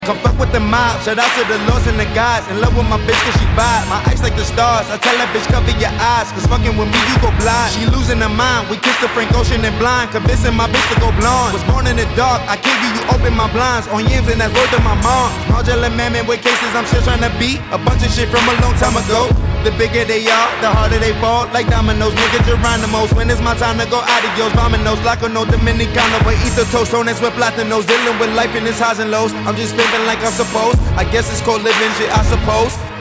Come fuck with the mob, shout out to the lords and the gods. In love with my bitch cause she vibe, my eyes like the stars. I tell that bitch cover your eyes, cause fucking with me you go blind. She losing her mind, we kissed the Frank Ocean and blind. Convincing my bitch to go blonde. Was born in the dark, I kill you, you open my blinds. On yams and that's word to my mom. Modular mammoth with cases I'm still trying to beat. A bunch of shit from a long time ago. The bigger they are, the harder they fall. Like dominoes, nigga Geronimo's. When it's my time to go adios, vominos. Like a no Dominicano, but eat the toast. Tones with platinos, dealing with life in its highs and lows. I'm just living like I'm supposed. I guess it's called living shit, I suppose.